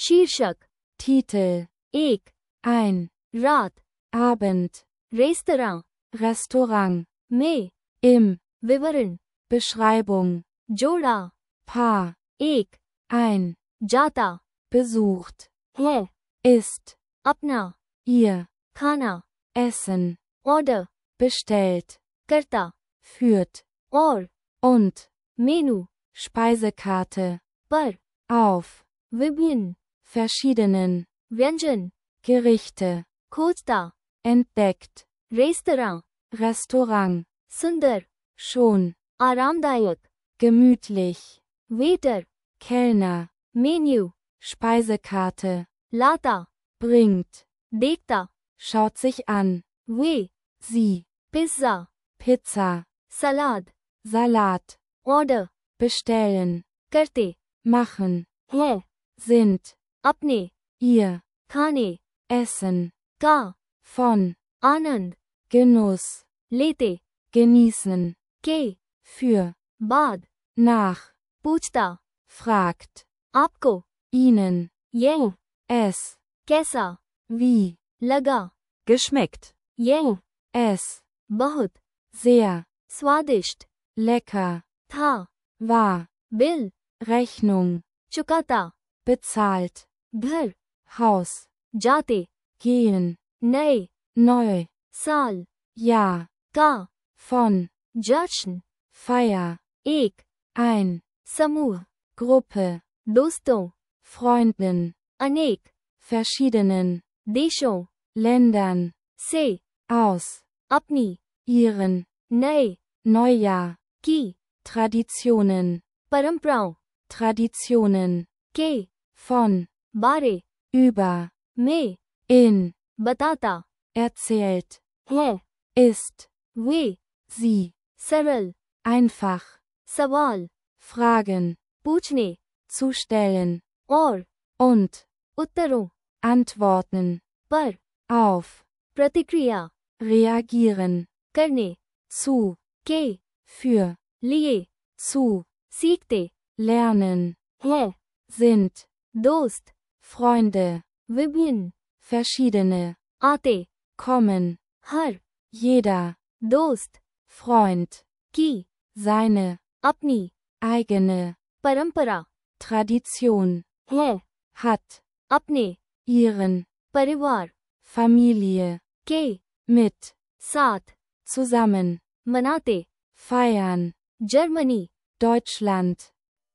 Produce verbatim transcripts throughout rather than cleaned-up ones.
शीर्षक, Titel, एक, ein, रात, Abend, रेस्तरां, Restaurant, में, im, विवरण, Beschreibung, जोड़ा, Paar, एक, ein, जाता, besucht, है, ist, अपना, ihr, खाना, essen, ऑर्डर, bestellt, करता, führt, और, und, मेनू, Speisekarte, पर, auf, विभिन्न, verschiedenen, व्यंजन, Gerichte, खोजता, entdeckt, रेस्तरां, Restaurant, सुंदर, schon, आरामदायक, gemütlich, waiter, Kellner, menu, Speisekarte, लाता, bringt, देखता, schaut sich an, way, sie, pizza, Pizza, salad, Salat, order, bestellen, करते, machen, है, sind, अपने, ihr, खाने, essen, का, von, आनंद, Genuss, लेते, genießen, के, für, बाद, nach, पूछता, fragt, आपको, ihnen, ये, es, कैसा, wie, लगा, geschmeckt, ये, es, बहुत, sehr, स्वादिष्ट, lecker, था, war, बिल, Rechnung, चुकाता, bezahlt, घर, Haus, जाते, gehen, नए, neu, साल, ja, का, von, जश्न, Feier, एक, ein, समूह, Gruppe, दोस्तों, Freunden, अनेक, verschiedenen, देशों, Ländern, से, aus, अपनी, ihren, नए, Neujahr, की, Traditionen, परंपराओं, Traditionen, के, von, बारे, über, में, in, बताता, erzählt, है, ist, वे, sie, सरल, einfach, सवाल, fragen, पूछने, zu stellen, और, und, उत्तरों, antworten, पर, auf, प्रतिक्रिया, reagieren, करने, zu, के, für, लिए, zu, सीखते, lernen, है, sind, दोस्त, Freunde, विभिन्न, verschiedene, आते, kommen, हर, jeder, दोस्त, Freund, की, seine, अपनी, eigene, परंपरा, Tradition, है, hat, अपने, ihren, परिवार, Familie, के, mit, साथ, zusammen, मनाते, feiern, जर्मनी, Deutschland,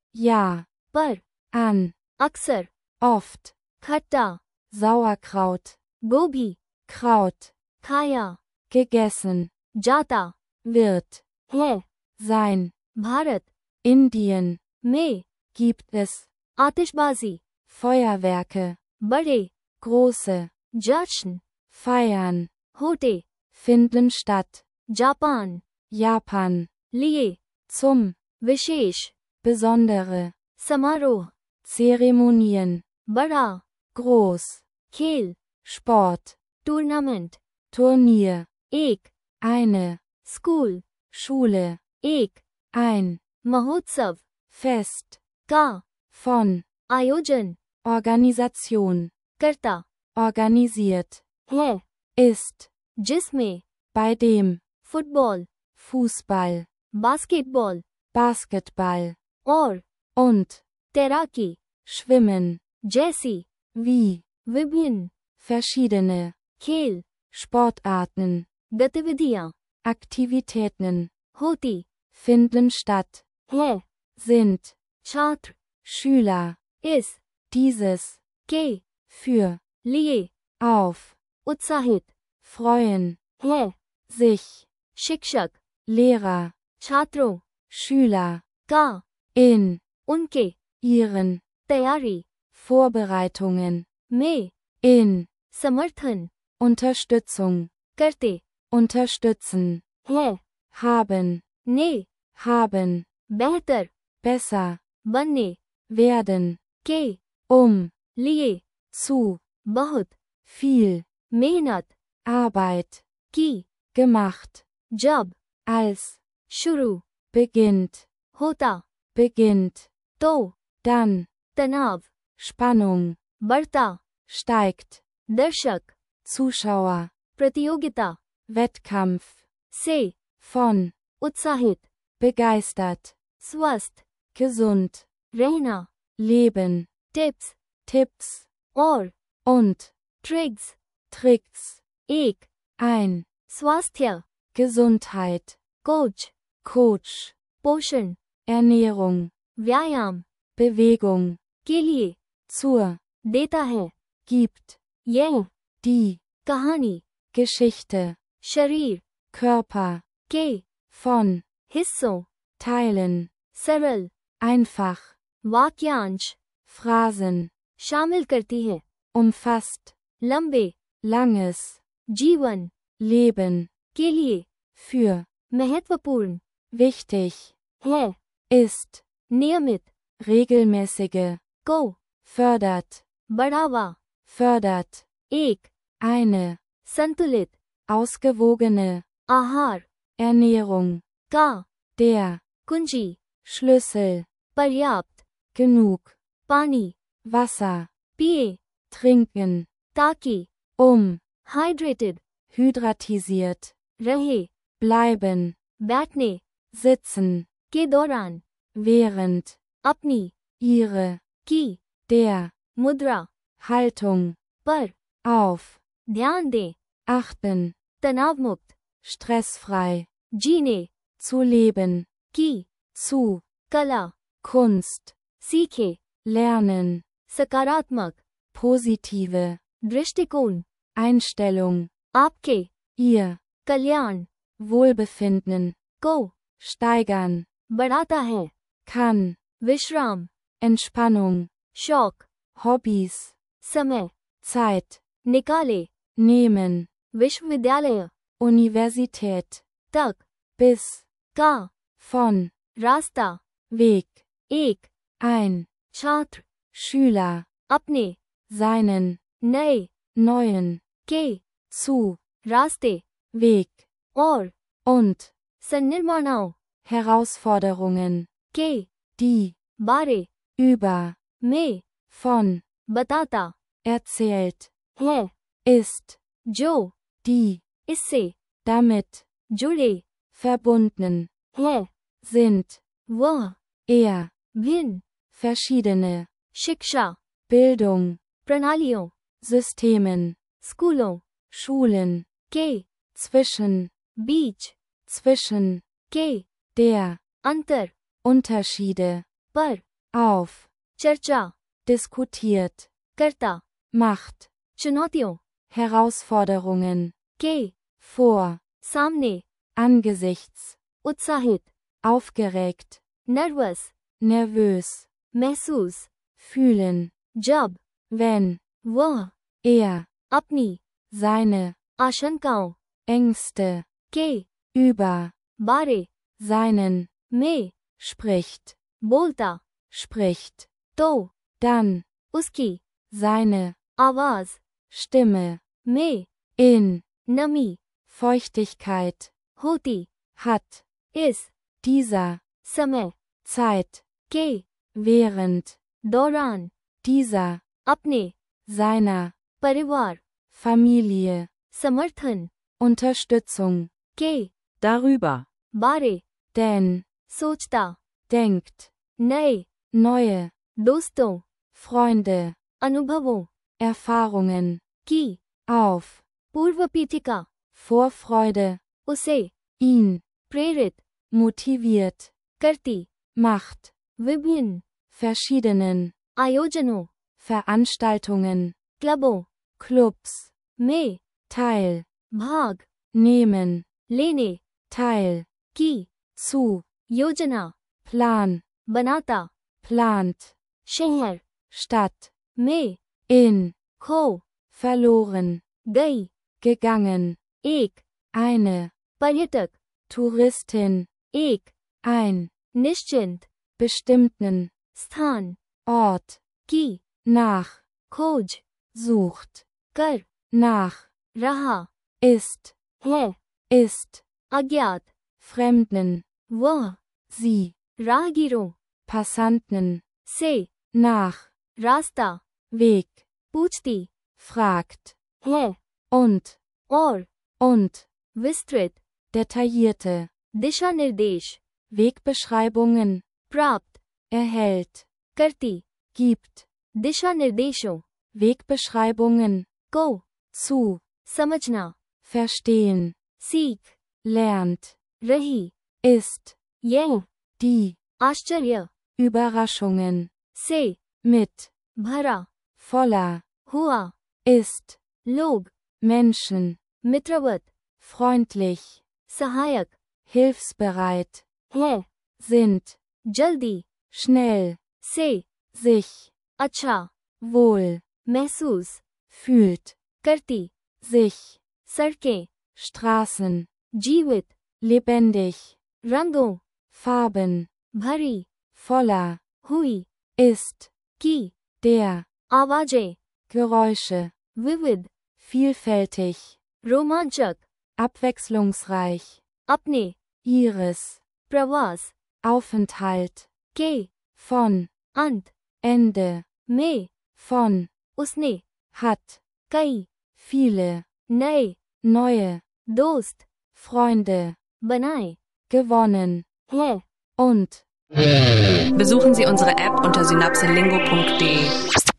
ja, पर, an, अक्सर, oft, खट्टा, Sauerkraut, गोभी, Kraut, खाया, gegessen, जाता, wird, है, sein, भारत, Indien, में, gibt es, आतिशबाजी, Feuerwerke, बड़े, große, जश्न, feiern, होते, finden statt, जापान, Japan, लिए, zum, विशेष, besondere, समारोह, Zeremonien, बड़ा, groß, खेल, Sport, टूर्नामेंट, Turnier, एक, eine, स्कूल, Schule, एक, ein, महोत्सव, Fest, का, von, आयोजन, Organisation, करता, organisiert, है, ist, जिसमें, bei dem, football, Fußball, basketball, Basketball, और, und, तैराकी, schwimmen, जैसी, wie, विभिन्न, verschiedene, खेल, Sportarten, गतिविधियां, Aktivitäten, होती, finden statt, है, sind, छात्र, Schüler, इस, dieses, के, für, लिए, auf, उत्साहित, freuen, है, sich, शिक्षक, Lehrer, छात्रों, Schüler, का, in, उनके, ihren, तैयारी, Vorbereitungen, में, in, समर्थन, Unterstützung, करते, unterstützen, है, haben, ने, haben, बेहतर, besser, बनने, werden, के, um, लिए, zu, बहुत, viel, मेहनत, Arbeit, की, gemacht, जब, als, शुरू, beginnt, होता, beginnt, तो, dann, तनाव, Spannung, बढ़ता, steigt, दर्शक, Zuschauer, प्रतियोगिता, Wettkampf, से, von, उत्साहित, begeistert, स्वस्थ, gesund, रहना, leben, टिप्स, Tipps, और, und, ट्रिक्स, Tricks, एक, ein, स्वास्थ्य, Gesundheit, कोच, Coach, पोषण, Ernährung, व्यायाम, Bewegung, के लिए, zur, देता है, gibt, यह, die, कहानी, Geschichte, शरीर, Körper, के, von, हिस्सों, teilen, सरल, einfach, वाक्यांश, Phrasen, शामिल करती है, umfasst, लंबे, langes, जीवन, Leben, के लिए, für, महत्वपूर्ण, wichtig, है, ist, नियमित, regelmäßige, को, fördert, बढ़ावा, fördert, एक, eine, संतुलित, ausgewogene, आहार, Ernährung, का, der, कुंजी, Schlüssel, पर्याप्त, genug, पानी, Wasser, पिए, trinken, ताकि, um, हाइड्रेटेड, hydratisiert, रहे, bleiben, बैठने, sitzen, के दौरान, während, अपनी, ihre, की, der, मुद्रा, Haltung, पर, auf, ध्यान दें, achten, तनावमुक्त, stressfrei, जीने, zu leben, की, zu, कला, Kunst, सीखे, lernen, सकारात्मक, positive, दृष्टिकोण, Einstellung, आपके, ihr, कल्याण, Wohlbefinden, को, steigern, बढ़ाता है, kann, विश्राम, Entspannung, शौक, Hobbys, समय, Zeit, निकाले, nehmen, विश्वविद्यालय, Universität, तक, bis, का, von, रास्ता, Weg, एक, ein, छात्र, Schüler, अपने, seinen, नए, neuen, के, zu, रास्ते, Weg, और, und, सन्निर्माणाओं, Herausforderungen, के, die, बारे, über, में, von, बताता, erzählt, है, ist, जो, die, इससे, damit, जुड़े, verbunden, है, sind, वह, eher, भिन्न, verschiedene, शिक्षा, Bildung, प्रणालियों, Systemen, स्कूलों, Schulen, के, zwischen, बीच, zwischen, के, der, अंतर, Unterschiede, पर, auf, चर्चा, diskutiert, करता, macht, चुनौतियों, Herausforderungen, के, vor, सामने, angesichts, उत्साहित, aufgeregt, नर्वस, nervös, महसूस, fühlen, जब, wenn, वह, er, अपनी, seine, आशंकाओं, Ängste, के, über, बारे, seinen, में, spricht, बोलता, spricht, तो, dann, उसकी, seine, आवाज, Stimme, में, in, नमी, Feuchtigkeit, होती, hat, इस, dieser, समय, Zeit, के, während, दौरान, dieser, अपने, seiner, परिवार, Familie, समर्थन, Unterstützung, के, darüber, बारे, denn, सोचता, denkt, नए, neue, दोस्तों, Freunde, अनुभवों, Erfahrungen, की, auf, पूर्वपीठिका, Vorfreude, उसे, ihn, प्रेरित, motiviert, करती, macht, विभिन्न, verschiedenen, आयोजनों, Veranstaltungen, क्लबों, Clubs, में, Teil, भाग, nehmen, लेने, Teil, की, zu, योजना, Plan, बनाता, plant, शहर, Stadt, में, in, खो, verloren, गई, gegangen, एक, eine, पर्यटक, Touristin, एक, ein, निश्चिंत, bestimmten, स्थान, Ort, की, nach, खोज, sucht, कर, nach, रहा, ist, है, ist, अज्ञात, Fremden, वह, sie, राहगीरों, Passanten, से, nach, रास्ता, Weg, पूछती fragt, है und, और und, विस्तृत detaillierte दिशा निर्देश Wegbeschreibungen प्राप्त erhält, करती gibt, दिशा निर्देशों Wegbeschreibungen को zu, समझना verstehen, सीख lernt, रही ist, यह die, आश्चर्य Überraschungen, से mit, भरा voller, हुआ ist, लोग Menschen, मित्रवत freundlich, सहायक hilfsbereit, है sind, जल्दी schnell, से sich, अच्छा wohl, महसूस fühlt, करती sich, सड़कें Straßen, जीवित lebendig, रंगों Farben, भरी voller, हुई ist, की der, आवाजें Geräusche, विविध vielfältig, रोमांचक abwechslungsreich, अपने ihres, प्रवास Aufenthalt, के von, अंत Ende, में von, उसने hat, कई viele, नए neue, दोस्त Freunde, बनाए gewonnen, है und, Besuchen Sie unsere App unter synapselingo punkt de.